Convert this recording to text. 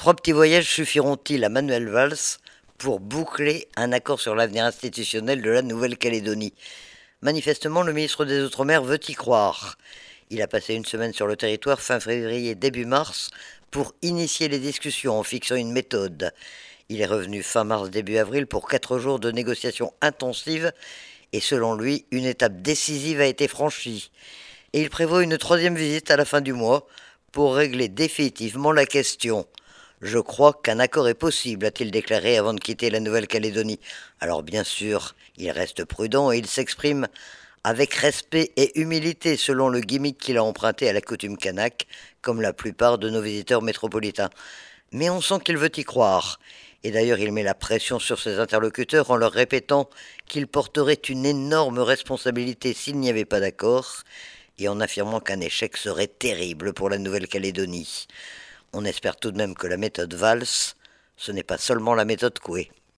Trois petits voyages suffiront-ils à Manuel Valls pour boucler un accord sur l'avenir institutionnel de la Nouvelle-Calédonie? Manifestement, le ministre des Outre-mer veut y croire. Il a passé une semaine sur le territoire fin février, début mars, pour initier les discussions en fixant une méthode. Il est revenu fin mars, début avril pour 4 jours de négociations intensives et selon lui, une étape décisive a été franchie. Et il prévoit une troisième visite à la fin du mois pour régler définitivement la question. Je crois qu'un accord est possible, a-t-il déclaré avant de quitter la Nouvelle-Calédonie. Alors bien sûr, il reste prudent et il s'exprime avec respect et humilité selon le gimmick qu'il a emprunté à la coutume kanak, comme la plupart de nos visiteurs métropolitains. Mais on sent qu'il veut y croire. Et d'ailleurs, il met la pression sur ses interlocuteurs en leur répétant qu'il porterait une énorme responsabilité s'il n'y avait pas d'accord, et en affirmant qu'un échec serait terrible pour la Nouvelle-Calédonie. On espère tout de même que la méthode Valls, ce n'est pas seulement la méthode Coué.